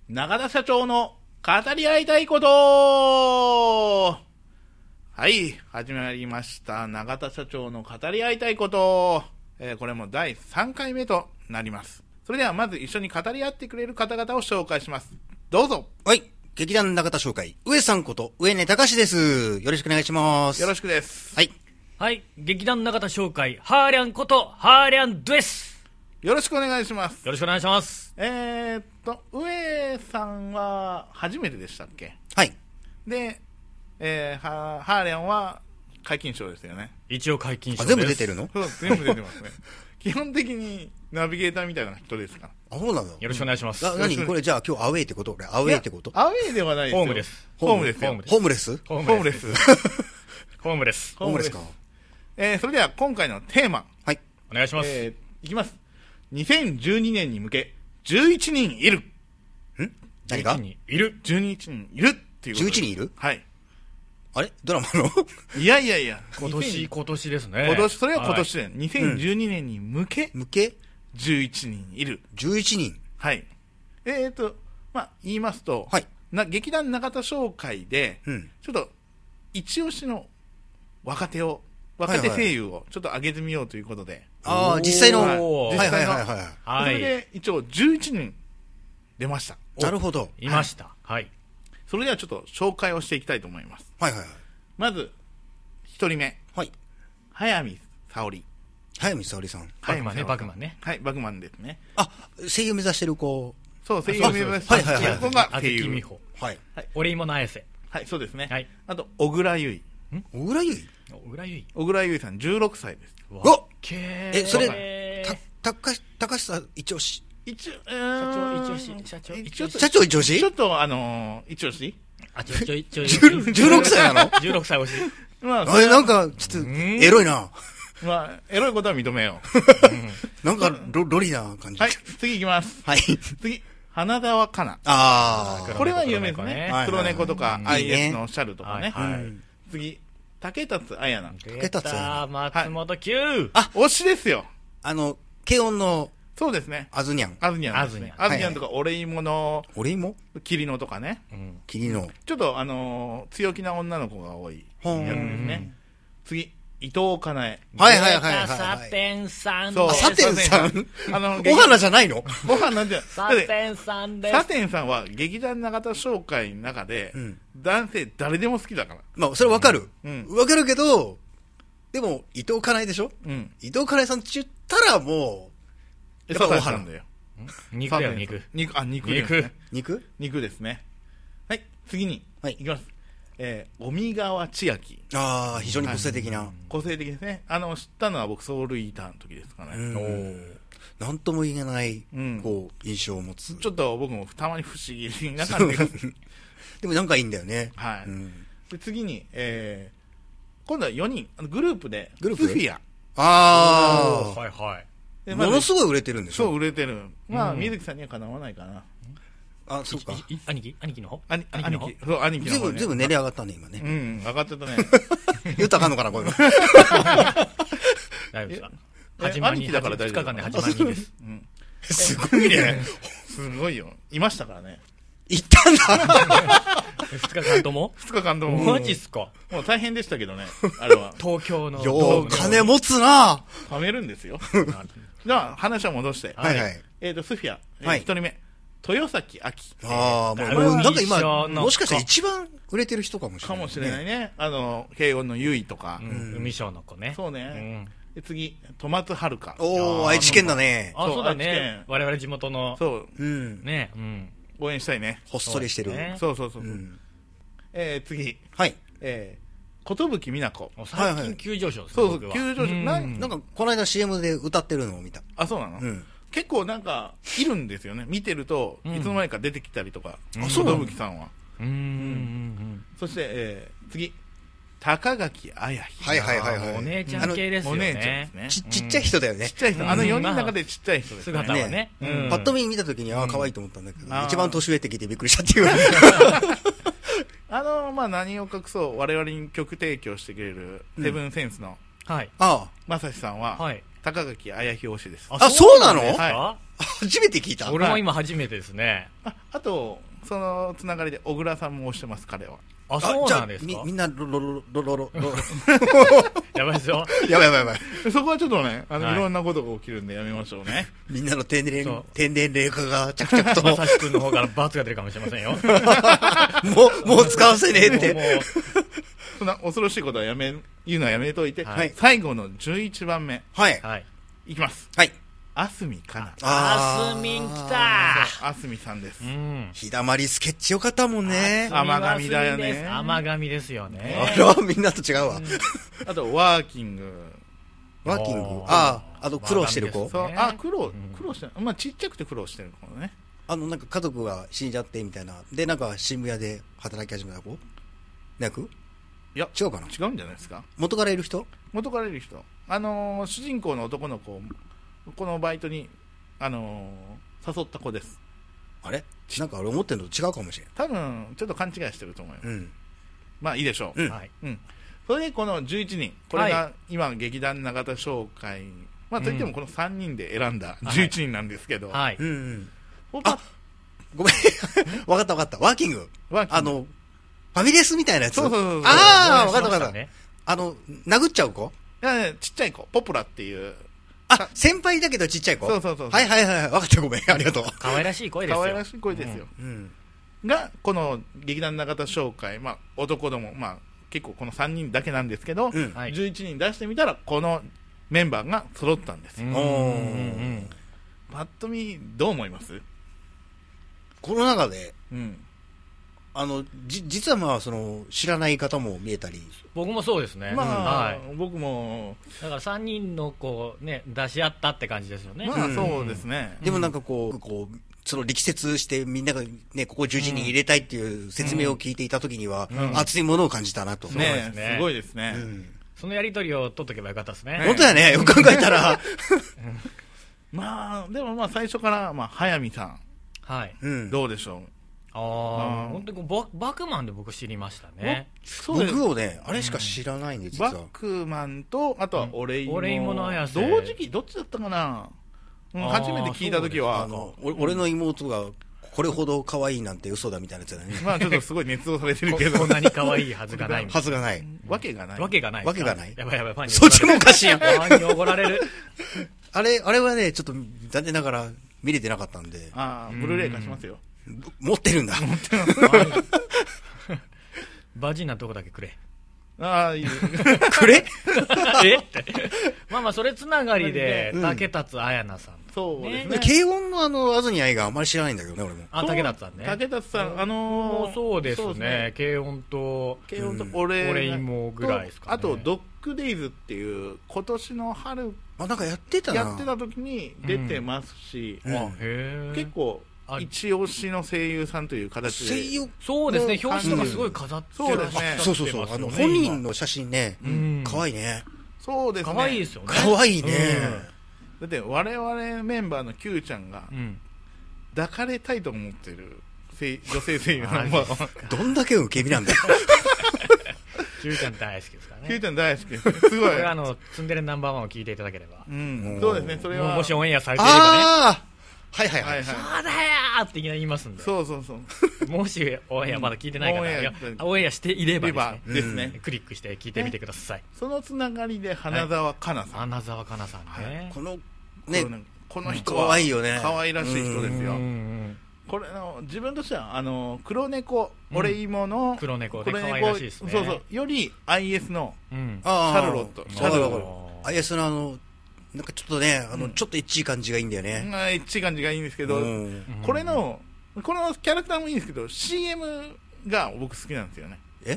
永田社長の語り合いたいこと。はい、始まりました。永田社長の語り合いたいこと。これも第3回目となります。それではまず一緒に語り合ってくれる方々を紹介します。どうぞ。 はい。劇団永田紹介、上さんこと上根隆です。よろしくお願いします。 よろしくです。 はい。はい。劇団永田紹介、ハーリャンことハーリャンです。 よろしくお願いします。 よろしくお願いします。 上さんは初めてでしたっけ？ はい。 で、ハーリャンは皆勤賞ですよね。 一応皆勤賞です。 全部出てるの？ そう、全部出てますね。基本的にナビゲーターみたいな人ですから。 あ、そうなの？ よろしくお願いします。 何これじゃあ今日アウェイってこと？アウェイってこと？ アウェイではないですよ。 ホームです。 ホームですよ。 ホームレス？ ホームレス。 ホームレス。 ホームレスか。 それでは今回のテーマ。 はい。 お願いします。 いきます。2012年に向け、11人いる。 何が？ 11人いる。 12人いるっていうこと。 11人いる？ はい。 あれドラマの？ いやいやいや。 今年ですね。 それは今年で、2012年に向け、11人いる。 11人。 はい。言いますと、 はい。 劇団永田紹介で、ちょっと、一押しの若手声優をちょっと上げてみようということで。 ああ、実際の。 実際の。 はい。 それで一応11人出ました。 なるほど。 いました。はい。 それではちょっと紹介をしていきたいと思います。 はいはいはい。 まず、一人目。 はい。 早見沙織。 早見沙織さん。 バグマンね、バグマンね。 はい、バグマンですね。 あ、声優目指してる子。 そう、声優目指してる子が声優。 美穂。 はい。 俺芋の綾瀬。 はい、そうですね。 はい。 あと、小倉優衣。 小倉優衣？ 小倉優衣。小倉優衣さん16歳です。 お！それ、 高橋さん一押し？ 社長一押し？ ちょっと一押し ？16歳なの ？16歳押し。 まあ、 なんか、ちょっと、エロいな。 まあ、エロいことは認めよう。なんか、ロリな感じ。 はい、次行きます。 はい。 次、花澤香菜。 ああ。 これは有名ですね。黒猫とか、IS のシャルとかね。次、竹達彩奈。 竹達松本九。 あ、推しですよ。 軽音の。 そうですね。 あずにゃん。 あずにゃんとか、俺芋の。 俺芋？ 霧のとかね。 霧の。 ちょっと、強気な女の子が多い役ですね。次、伊藤かなえ。 はい。 サテンさん。 そう。サテンさん？お花じゃないの？ お花じゃ。 サテンさんです。 サテンさんは劇団永田紹介の中で、男性誰でも好きだから。 まあ、それわかる。わかるけど、でも、伊藤かなえでしょ？伊藤かなえさんって言ったらもう、 やっぱお花だよ。 肉だよ、肉。 肉ですね。はい、次に。 はい。 いきます。尾身川千秋。 ああ、非常に個性的な。 個性的ですね。知ったのは僕、ソウルイーターの時ですかね。 なんとも言えない、印象を持つ。 ちょっと僕もたまに不思議な感じが。 でもなんかいいんだよね。 はい。で、次に、今度は4人、グループで、スフィア。 ああ。 はいはい。 ものすごい売れてるんでしょ？ そう、売れてる。まあ、水木さんにはかなわないかな。 あ、そうか。 兄貴の方？ 兄貴。そう、兄貴の方。 全部練り上がったね、今ね。 上がってたね。 言ったらあかんのかな、これ。 大丈夫ですか？ 兄貴だから大丈夫。 2日間で8万人です。 すごいね。 すごいよ。いましたからね。 行ったんだ 2日間とも？ 2日間とも。 マジっすか？ もう大変でしたけどね、あれは。 東京の。 よう、金持つな貯めるんですよ。じゃあ、話を戻して。 はい。 スフィア、1人目。豊崎亜希。 ああ、もうなんか今、もしかしたら一番売れてる人かもしれない。 かもしれないね。慶音の優衣とか。 海翔の子ね。 そうね。次、戸松遥。 おー、愛知県だね。 あ、そうだね。我々地元の。 そう。 ね。 応援したいね。 ほっそりしてる。 そう。次。 はい。 寿美奈子。 最近急上昇ですね。 そう、急上昇。 なんか、この間 CM で歌ってるのを見た。 あ、そうなの？結構なんか、いるんですよね。見てると、いつの間にか出てきたりとか。寿さんは。そして、次。高垣綾姫。はい。 お姉ちゃん系ですよね。 お姉ちゃんですね。 ちっちゃい人だよね。 ちっちゃい人。4人の中でちっちゃい人ですね。 姿はね。 パッと見見たときに、ああ、可愛いと思ったんだけど、一番年上って聞いてびっくりしたっていう。 何を隠そう、我々に曲提供してくれる、セブンセンスの、 はい。 まさしさんは、 高垣綾日推しです。 あ、そうなの？ は初めて聞いた。 俺も今初めてですね。 あと、そのつながりで小倉さんも推してます、彼は。 あ、そうなんですか？ みんな、ロロ。 やばいですよ。 やばい。 そこはちょっとね、 はいいろんなことが起きるんでやめましょうね。 みんなの天然そう霊化が着々と。 まさしくんの方から罰が出るかもしれませんよ。 もう使わせねえっもて。 うそんな恐ろしいことは言うのはやめといて、 はい最後の11番目、 はい。 はい。 いきます。 はい。 あすみかな。 あすみん来たあすみさんですう。ん。 ひだまりスケッチよかったもんね。 甘噛みだよね甘噛みですよね。 あら、みんなと違うわ。 あと、ワーキング。 ワーキング。 おーあ苦労してる子ワー。 そう、 ね苦労してる。まあ、ちっちゃくて苦労してる子ね。 なんか家族が死んじゃってみたいな。で、なんか新聞屋で働き始めた子役いや、 違うかな違うんじゃないですか。 元からいる人元からいる人。主人公の男の子、このバイトに、誘った子です。 あれなんか俺思ってるのと違うかもしれん。 多分、ちょっと勘違いしてると思います。 うん。 まあ、いいでしょう。 うんはい。 それで、この11人。これはが、今、劇団永田商会。まあ、といっても、この3人で選んだ11人なんですけど。 はい。 うん。 僕はごめん。わかった。ワーキング。 ワーキングファミレスみたいなやつ。 そう。 ああ、わかった。 ね。 殴っちゃう子いやちっちゃい子、ポプラっていう。 先輩だけどちっちゃい子そう。 はい。わかった、ごめん。ありがとう。 可愛らしい声ですよ。 可愛らしい声ですよ。 うん。 が、この劇団永田商会、まあ、男ども、まあ、結構この3人だけなんですけど、 うんはい 11人出してみたら、このメンバーが揃ったんですよ。パッと見、どう思います？ この中で、 うん。 実はまあ、知らない方も見えたり。 僕もそうですね。 まあ、 はい。 僕も、 だから3人のこうね、出し合ったって感じですよね。 まあ、そうですね。 でもなんかこう、その力説してみんながね、ここ11人入れたいっていう説明を聞いていたときには、熱いものを感じたなと。 そうですねすごいですね。 そのやりとりを取っとけばよかったですね。 本当だね、よく考えたら。 まあ、でもまあ、最初から、まあ、早見さん、 はい。 うん。 どうでしょああ、本当にこうバクマンで僕知りましたね。 う？ 僕をね、あれしか知らないんで、実は。 バックマンと、あとはオレイモ。 オレイモの綾瀬同時期、どっちだったかな？初めて聞いたときは、 俺の妹がこれほど可愛いなんて嘘だみたいなやつだね。 まあちょっとすごい捏造されてるけどこん、なに可愛いはずがない。 はずがない。 わけがない。 わけがないですか。 わけがないやばい、ファンに。 そっちもおかしいやん。 ファンにおごられる。 あれはね、ちょっと残念ながら見れてなかったんで、 ああ、ブルーレイ化しますよ。 持ってるんだ。 バジンなとこだけくれ。 ああ、いい。 くれえって。まあ、それつながりで、竹達彩菜さん。 そうですね。 軽音の安住愛があんまり知らないんだけどね、俺も。 あ、竹達さんね。 竹達さん、 もうそうですそうですね。軽音と、 軽音と俺イモぐらいですかね。 あと、ドッグデイズっていう、今年の春なんかやってたな。 やってた時に出てますし、 うんあ、へえ。 結構、一押しの声優さんという形で。 声優そうですね。 の表紙とかすごい飾ってそうですねそう。本人の写真ね、可愛いね。 そうですね。 可愛いですよね。 可愛いね。 だって我々メンバーの Q ちゃんがうん。 抱かれたいと思ってる女性声優のマジですどんだけ受け身なんだよ。 キューちゃん大好きですからね。 Q ちゃん大好きです。すごい。 これはツンデレナンバーワンを聞いていただければ。 そうですね、それは。 もしオンエアされていればね。 ああはい。 はいはい。 そうだよーっていきなり言いますんで。 そう。 もしオンエアまだ聞いてない方は、オンエアしていればですね。 クリックして聞いてみてください。 そのつながりで花澤香菜さん。 花澤香菜さんね。 このね、 この人は可愛いよね。 可愛らしい人ですよ。 うんこれ自分としては黒猫、オレイモの黒猫で可愛らしいですね。 そうより IS のシシャルロット。 シャルロット。IS のなんかちょっとね、ちょっとエッチい感じがいいんだよね。 エッチい感じがいいんですけど、このキャラクターもいいんですけど、CM が僕好きなんですよね。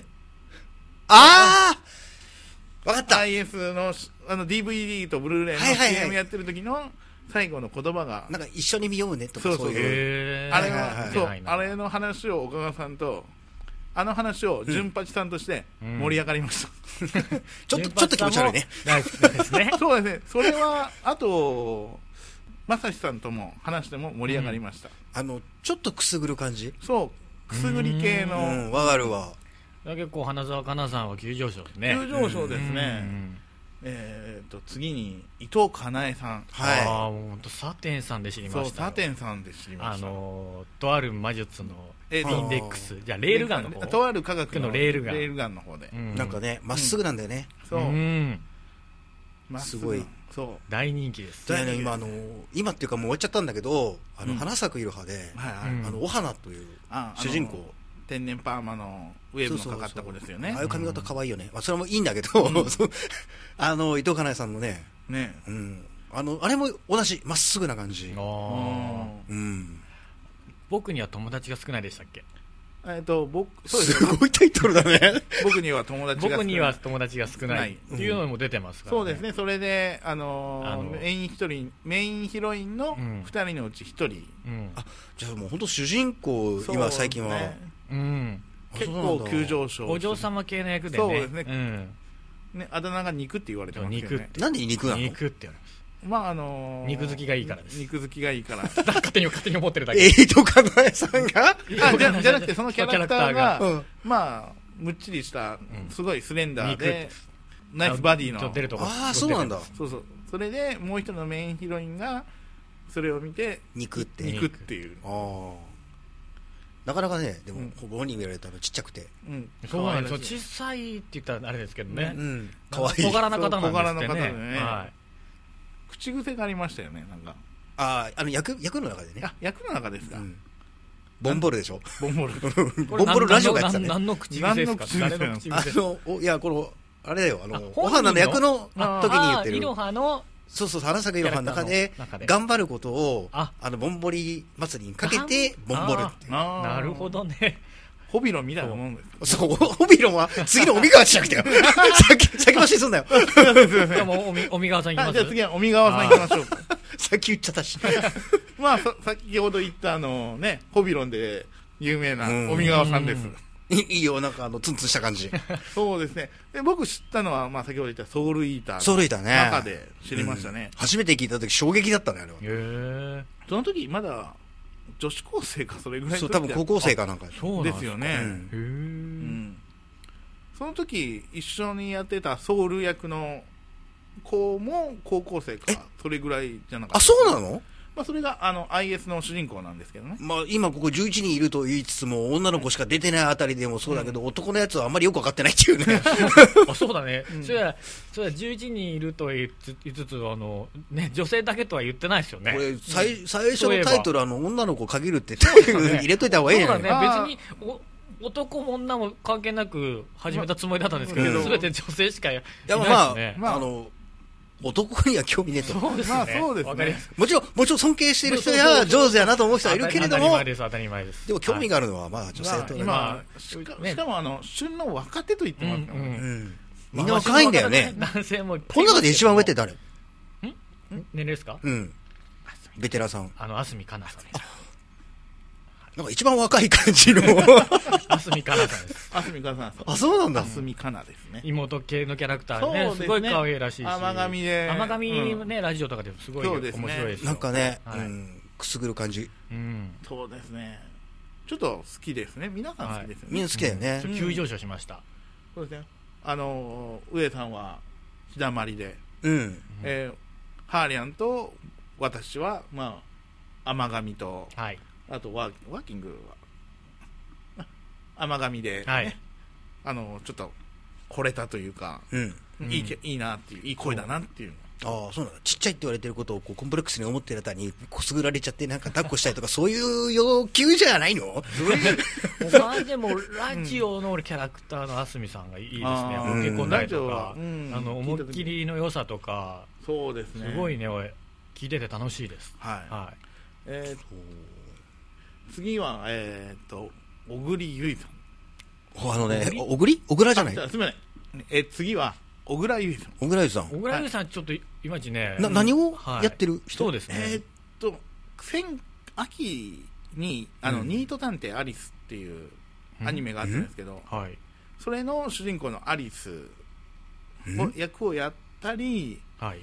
わかった。 IS のDVD とブルーレイの CM やってる時の最後の言葉が、 なんか一緒に見ようねとかそういう。 あれの話を岡川さんと、あの話を純八さんとして盛り上がりました。 ちょっと気持ち悪いね。 ですね。 そうですね。それは、あと、まさしさんとも話しても盛り上がりました。 ちょっとくすぐる感じ。 そう、くすぐり系の。 わかるわ。 結構花澤香菜さんは急上昇ですね。 急上昇ですね。 次に伊藤かなえさん。 はい。 もう本当サテンさんで知りました。 そう、サテンさんで知りました。 とある魔術のインデックス、じゃあレールガンの方、 とある科学のレールガンの方で、 なんかね、まっすぐなんだよね。 そう。 すごい。 そう。 大人気です。 今っていうかもう終わっちゃったんだけど、花咲くいろはで、お花という主人公。 天然パーマのウェーブのかかった子ですよね。 ああいう髪型可愛いよね。それもいいんだけど、伊藤かなえさんのね、あれも同じ、まっすぐな感じ。 僕には友達が少ないでしたっけ？ すごいタイトルだね。 僕には友達が少ないっていうのも出てますからね。 そうですね。それでメインヒロインの2人のうち1人。 じゃあもう本当主人公、今最近は結構急上昇。 お嬢様系の役でね。 そうですね。あだ名が肉って言われてますけどね。 なんで肉なの？ 肉って言われます。肉好きがいいからです。 肉好きがいいから。 勝手に思ってるだけ。 伊藤かなえさんがじゃなくて、そのキャラクターが、むっちりした、すごいスレンダーで、ナイスバディの。 ああ、そうなんだ。 そうそう。それで、もう一人のメインヒロインが、それを見て、 肉っていう。 なかなかね、でも、本人見られたらちっちゃくて。 そうなんですよ。小さいって言ったらあれですけどね。 かわいい。 小柄な方なんですね。 小柄な方でね。口癖がありましたよね、なんか。 役の中でね。 役の中ですか。 ボンボルでしょ。 ボンボル。 ボンボルラジオがやってたね。 何の口癖ですか？誰の口癖？ いや、あれだよ、お花の役の時に言ってる。 いろはの、 そうそう、花咲くいろはの中で、頑張ることを、ボンボリ祭りにかけて、ボンボルって。 なるほどね。 ホビロンみたいなもんです。 そう、ホビロンは次の尾身川じゃなくてよ。先走りすんなよ。 でも、尾身川さん行きます？ じゃあ次は尾身川さん行きましょう。 さっき言っちゃったし。 先ほど言ったホビロンで有名な尾身川さんです。 いいよ、なんかツンツンした感じ。 そうですね。で、僕知ったのは、先ほど言ったソウルイーター。 ソウルイーターね。 中で知りましたね。 初めて聞いた時衝撃だったね、あれは。 その時、まだ、女子高生かそれぐらい。 そう、多分高校生かなんかですよね。その時一緒にやってたソウル役の子も高校生かそれぐらいじゃなかった。 あ、そうなの？ それがIS の主人公なんですけどね。 今ここ11人いると言いつつも女の子しか出てないあたりでもそうだけど、男のやつはあんまりよく分かってないっていうね。 そうだね。それは11人いると言いつつ女性だけとは言ってないですよね。 これ最初のタイトル女の子限るって入れといた方がいいんじゃない？ そうだね。別に男も女も関係なく始めたつもりだったんですけど、全て女性しかいないですね。 男には興味ねえと。 そうですね。 もちろん尊敬している人や上手やなと思う人はいるけれども、 当たり前です。 でも興味があるのは女性と。 今しかも旬の若手と言ってますからね。 みんな若いんだよね。 男性も。 この中で一番上って誰？ 年齢ですか？ ベテランさん。 あすみかなさん。 なんか一番若い感じのあすみかなさんです。 あすみかなさん。 あ、そうなんだ。 あすみかなですね。 妹系のキャラクターでね、すごい可愛らしいし。甘髪ね、ラジオとかですごい面白いです。 なんかね、くすぐる感じ。 そうですね。ちょっと好きですね。皆さん好きですよね。 みんな好きだよね。 急上昇しました。 そうですね。上さんは日だまりで、ハーリャンと私は甘髪と。あとワーキングは甘髪で、ね、ちょっと惚れたというか、いいなっていう、いい声だなっていう。 ああ、そうなんだ。ちっちゃいって言われてることをコンプレックスに思ってるあたりにこすぐられちゃってなんか抱っこしたいとかそういう要求じゃないの？ でもラジオのキャラクターのあすみさんがいいですね。結婚大とか思いっきりの良さとか、 そうですね。 すごいね、聞いてて楽しいです。 次は小栗ゆいさん。 小倉じゃない？ すみません。次は小倉ゆいさん。 小倉ゆいさん。 小倉ゆいさんちょっといまいちね。 何をやってる人？ そうですね。 秋にニート探偵アリスっていうアニメがあったんですけど、それの主人公のアリス役をやったり、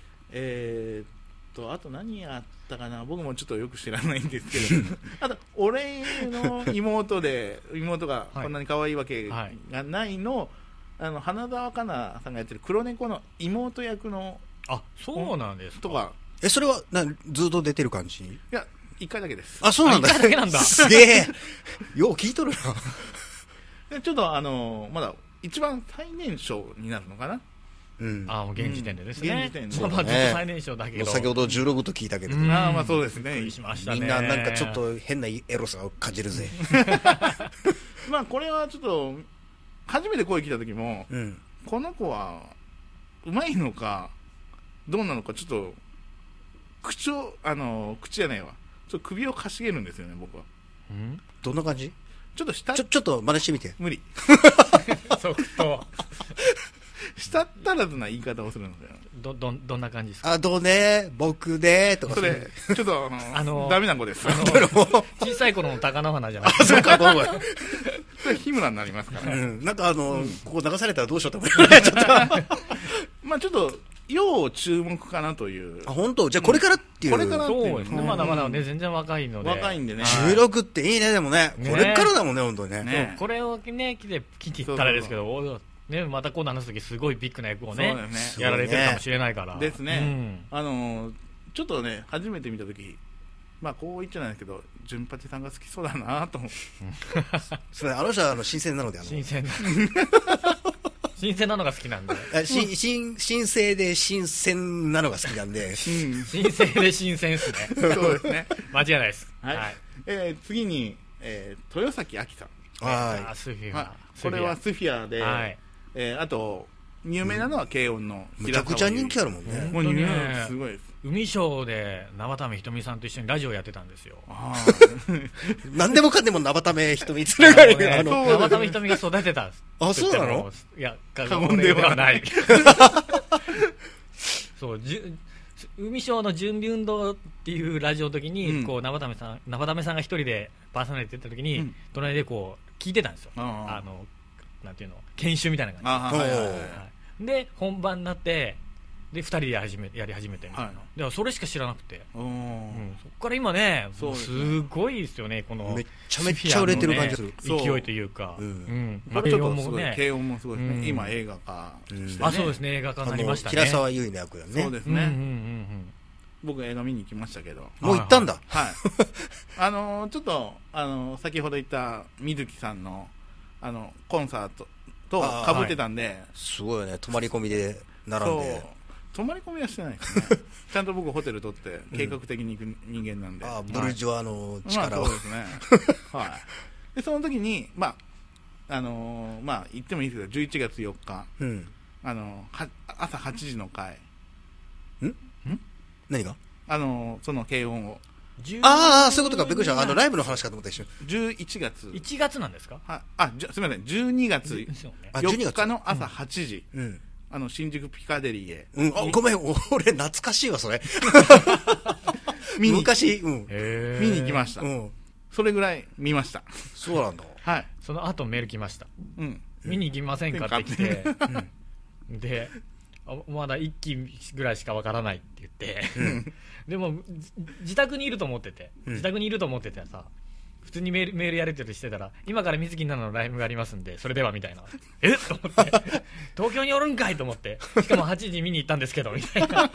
あと何やったかな、僕もちょっとよく知らないんですけどあと俺の妹がこんなに可愛いわけがないの花澤香菜さんがやってる黒猫の妹役のあ、そうなんですか。 とか。 それはずっと出てる感じ？ いや、1回だけです。 あ、そうなんだ。 1回だけなんだ。 すげえ。よう聞いとるな。 でちょっとまだ一番最年少になるのかな。 うん。 あ、もう現時点でですね。 現時点で。 まあずっと最年少だけど。 先ほど16と聞いたけど。 まあそうですね。 びっくりしましたね。 みんななんかちょっと変なエロさを感じるぜ。 まあこれはちょっと、初めて声聞いた時も、この子は、うまいのか、どうなのか、ちょっと、口じゃないわ。ちょっと首をかしげるんですよね、僕は。 どんな感じ？ ちょっとちょっと真似してみて。 無理。 即答。 舌足らずな言い方をするんですよ。 どんな感じですか？ あ、どうね、僕ね、とか。 それ、ちょっとダメな子です。 小さい頃の貴乃花じゃないですか。 そうか、ごめん。 それ日村になりますから。 なんかここ流されたらどうしようと思って。 まあちょっと、要注目かなという。 あ、本当？じゃあこれからっていう。 これからっていう。 そうですね。まだまだね、全然若いので。 若いんでね。 16っていいね、でもね。これからだもんね、本当にね。 これをね、来て言ったらですけど、ね、またこう話すときすごいビッグな役をね、やられてるかもしれないから。 ですね。ちょっとね、初めて見たとき、まあこう言っちゃないですけど、純八さんが好きそうだなと思う。 それ、あの人は新鮮なので、 新鮮なのが好きなんで。 新生で新鮮なのが好きなんで。 新生で新鮮ですね。 そうですね。 間違いないです。 はい。次に、豊崎亜紀さん。 はい。スフィア。 これはスフィアで、あと、有名なのは軽音のむちゃくちゃ人気あるもんね。 もうね、すごいです。 海ショーで生田目ひとみさんと一緒にラジオやってたんですよ。 何でもかんでも生田目ひとみつながりが生田目ひとみが育てたんです。 あ、そうなの？ いや、過言ではない。そう、海ショーの準備運動っていうラジオの時に、こう生田目さんが一人でパーソナリティやった時に、隣でこう聞いてたんですよ。なんていうの、研修みたいな感じで。で、本番になって、で2人でやり始めてみたいな、だからそれしか知らなくて、そこから今ね、すごいですよね、このめっちゃ売れてる感じする勢いというか、 軽音もすごい、軽音もすごいですね。今映画化してね。 そうですね、映画化になりましたね。 平沢優の役やね。 そうですね。僕映画見に行きましたけど。 もう行ったんだ。 はい。ちょっと先ほど言った水木さんのコンサートと被ってたんで、 すごいよね。泊まり込みで並んで。 泊まり込みはしてないですね。ちゃんと僕ホテル取って計画的に行く人間なんで。 ブルジョワの力を。 そうですね。はい。で、その時に、まあ、言ってもいいですけど、11月4日、朝8時の回。 何が？ その軽音を。 そういうことか。びっくりした。ライブの話かと思った一瞬。 11月。 1月なんですか？ すみません。12月4日の朝8時。新宿ピカデリーへ。 ごめん、俺懐かしいわ、それ。昔、 見に行きました。それぐらい見ました。 そうなんだ。 はい。その後メール来ました。見に行きませんかって来て、で、まだ1期ぐらいしかわからないって言って、でも自宅にいると思っててさ、普通にメールやり取りしてたら、今から水木奈々のライブがありますんで、それではみたいな。と思って、東京におるんかいと思って、しかも8時見に行ったんですけどみたいな。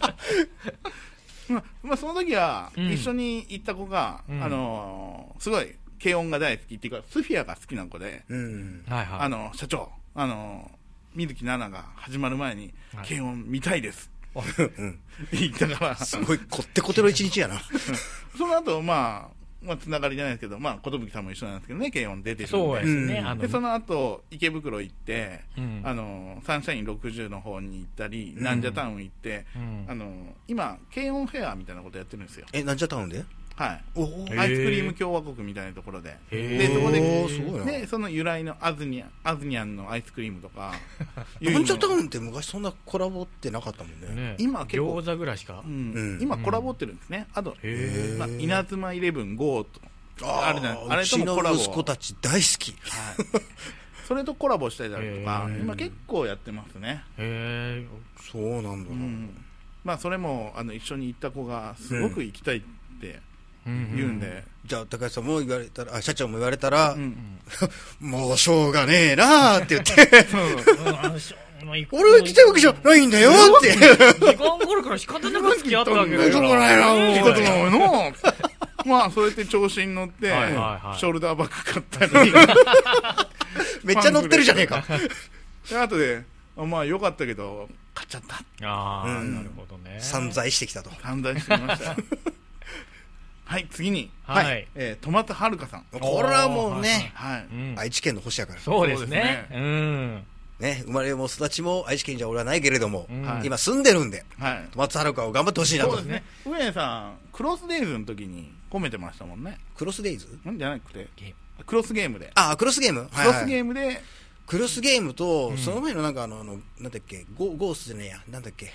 その時は一緒に行った子が、すごい軽音が大好きっていうか、スフィアが好きな子で、社長、水木奈々が始まる前に軽音見たいです。言ったから。 すごいこってこての一日やな。 その後、つながりじゃないですけど、寿さんも一緒なんですけどね、軽音出てるんで。 そうですね。 で、その後、池袋行って、サンシャイン60の方に行ったり、ナンジャタウン行って、今、軽音フェアみたいなことやってるんですよ。 ナンジャタウンで？ はい。アイスクリーム共和国みたいなところで。で、そこで、その由来のアズニャンのアイスクリームとか。 ナンジャタウンって昔そんなコラボってなかったもんね。 今結構。 餃子ぐらいしか。 今コラボってるんですね。あと、稲妻イレブン GO と。あれともコラボ。 うちの息子たち大好き。 それとコラボしたりだとか、今結構やってますね。 そうなんだ。 それも、一緒に行った子がすごく行きたいって。言うんで、 じゃあ高橋さんも言われたら、社長も言われたら、 もうしょうがねえなーって言って俺俺が来たわけじゃないんだよって時間があるから仕方なく付き合ったわけだよ。 しょうがないな仕方ないの。まあ、そうやって調子に乗って、ショルダーバッグ買ったり。 めっちゃ乗ってるじゃねえか。 で、後で、まあ、よかったけど、買っちゃった。 ああ、なるほどね。 散財してきたと。 散財してきました。はい、次に。 はい。 戸松遥さん。 これはもうね、 はい。 愛知県の星やから。 そうですね。うん。 ね、生まれも育ちも愛知県じゃ俺はないけれども、今住んでるんで、戸松遥を頑張ってほしいなと。 そうですね。上江さん、クロスデイズの時に込めてましたもんね。 クロスデイズじゃなくて、クロスゲームで。 あ、クロスゲームクロスゲームで、 クロスゲームと、その前のなんかなんだっけ、ゴースじゃねえや、なんだっけ、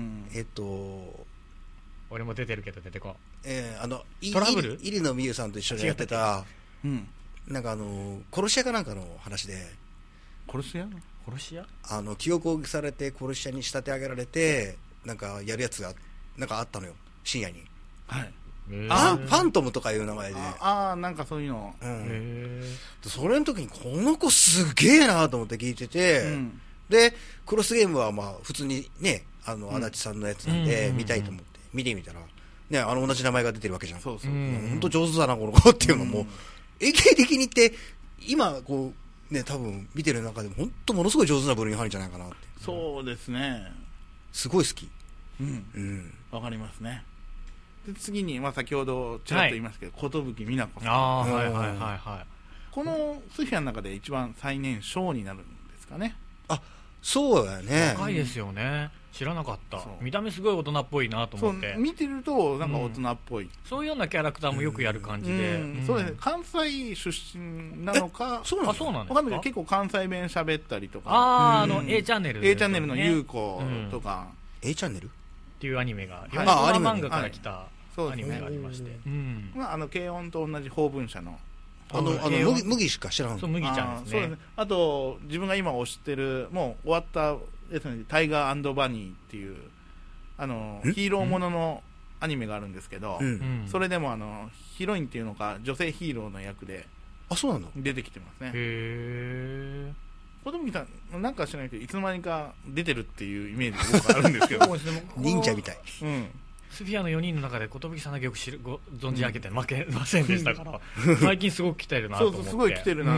俺も出てるけど出てこトラブル入野美優さんと一緒にやってた、なんか殺し屋かなんかの話で、 殺し屋記憶をされて殺し屋に仕立て上げられて、なんかやるやつがなんかあったのよ、深夜に。 はい。 ファントムとかいう名前で。 なんかそういうの。 それの時にこの子すげえなと思って聞いてて、でクロスゲームはまあ普通にね、足立さんのやつなんで見たいと思って見てみたらね、同じ名前が出てるわけじゃん。そう本当上手だなこの子っていうのも、永久的に言って今こうね、多分見てる中でも本当ものすごい上手な部類に入るんじゃないかなって。 そうですね、 すごい好き。 わかりますね。で次に、先ほどちらっと言いましたけど、寿美奈子さん。このスフィアの中で一番最年少になるんですかね。 あ、そうだよね。 若いですよね。知らなかった。見た目すごい大人っぽいなと思って。 見てるとなんか大人っぽい。 そういうようなキャラクターもよくやる感じで。 そうですね。関西出身なのか。 そうなんですか。 わかんないけど結構関西弁喋ったりとか。 A チャンネル。 A チャンネルの優子とか。 A チャンネルっていうアニメが、漫画から来たアニメがありまして。 軽音と同じ法文社の。 麦しか知らん。 そう、麦ちゃんですね。 あと自分が今推してるもう終わったタイガー&バニーっていうヒーローもののアニメがあるんですけど、それでもヒロインっていうのか女性ヒーローの役で出てきてますね。 へー。 小峠さんなんか知らないけどいつの間にか出てるっていうイメージが僕あるんですけど忍者みたい。 スフィアの4人の中で寿さんだけよく存じ上げて負けませんでしたから最近すごく来てるなと思って。 そうすごい来てるなって。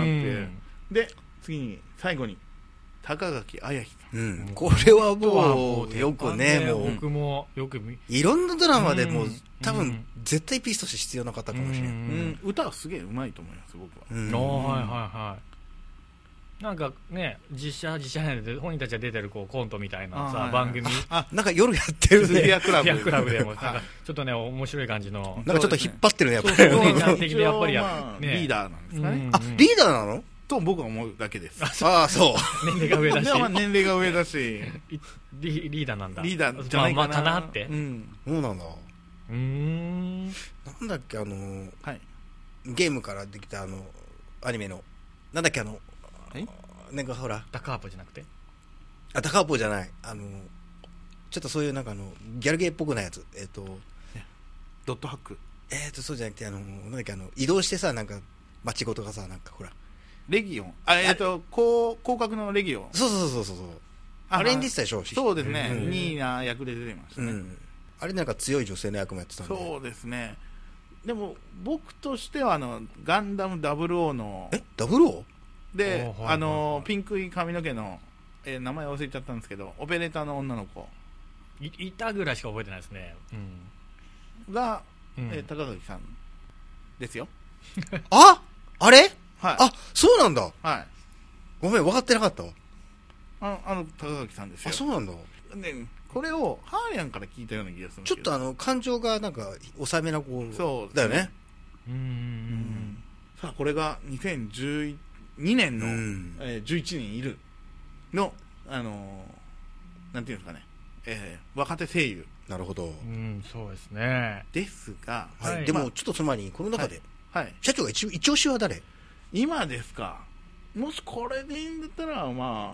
で次に最後に高垣綾日さん。 これはもうよくね、もう僕もよくいろんなドラマでもう多分絶対ピースとして必要な方かもしれない。 歌はすげえうまいと思います僕は。なんかね、実写で本人たちが出てるコントみたいなさ番組、 なんか夜やってるね。 スフィアクラブでもなんかちょっとね面白い感じの、 なんかちょっと引っ張ってるねやっぱり。 お姉ちゃん的でやっぱりリーダーなんですかね。 あ、リーダーなのと僕は思うだけです。 ああ、そう。 年齢が上だし。 年齢が上だし。 リーダーなんだ。 リーダーじゃないかな。 かなって。 そうなんだ。なんだっけゲームからできたアニメのなんだっけなんかほらダカーポじゃなくて、 ダカーポじゃない、ちょっとそういうなんかギャルゲーっぽくないやつ、 ドットハック、 そうじゃなくてなんだっけ移動してさ、なんか街ごとがさ、なんかほらレギオン、広角のレギオン、 そうあれに出てたでしょ。 そうですね、ニーナ役で出てましたね。 あれなんか強い女性の役もやってたんで。 そうですね。でも僕としてはガンダム00の 00 でピンクい髪の毛の名前忘れちゃったんですけど、オペレーターの女の子いたぐらいしか覚えてないですね。 が高垣さんですよ。 あれ、 はい、 そうなんだ。 はい、 ごめん分かってなかったわ。 高垣さんですよ。 そうなんだ。 ね、これをハーリャンから聞いたような気がするんですけど、 ちょっと感情がなんか抑えめな子だよね。 さあこれが2012年の、11人いるのなんていうんですかね、若手声優。 なるほど。 そうですね。 ですが、 でもちょっとその前にこの中で社長が一押しは誰？ 今ですか。もしこれでいいんだったら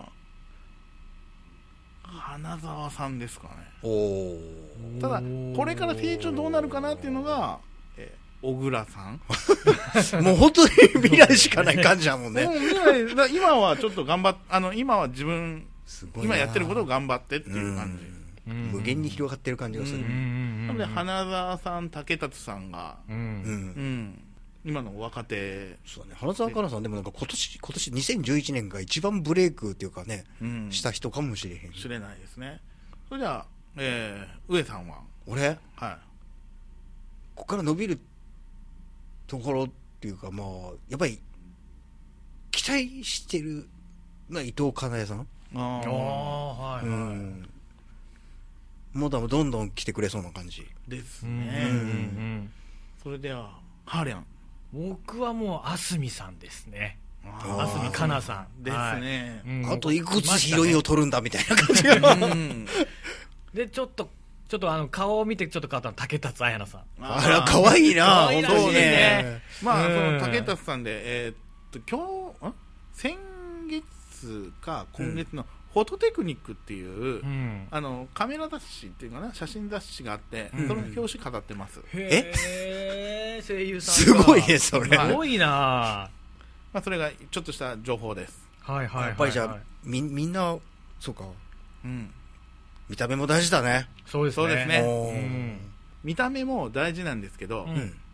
花澤さんですかね。ただこれから成長どうなるかなっていうのが、 小倉さんもう本当に未来しかない感じだもんね。 今はちょっと頑張っ今は自分すごい今やってることを頑張ってっていう感じ。 無限に広がってる感じがする。 なので花澤さん、竹達さんが、今の若手。 そうね、花澤香菜さんでもなんか今年2011年が一番ブレイクっていうかね、した人かもしれへん。 知れないですね。それじゃあ、上さんは。 俺、 はい。 ここから伸びるところっていうか、まあやっぱり期待してるのは伊藤かなえさん。 はいはい。 もうどんどん来てくれそうな感じですね。それではハーレン。 僕はもう蓮見さんですね。蓮見香奈さんですね。 あといくつヒロインを取るんだみたいな感じが。 でちょっと顔を見てちょっと変わったの竹達彩奈さん。 あら可愛いな本当にね。 まあその竹達さんで先月か今月のフォトテクニックっていうカメラ雑誌っていうかな、写真雑誌があって、その表紙飾ってます。 声優さんすごいねそれ。 すごいな。 まあそれがちょっとした情報です。 やっぱりじゃあみんなそうか。見た目も大事だね。 そうですね。 見た目も大事なんですけど、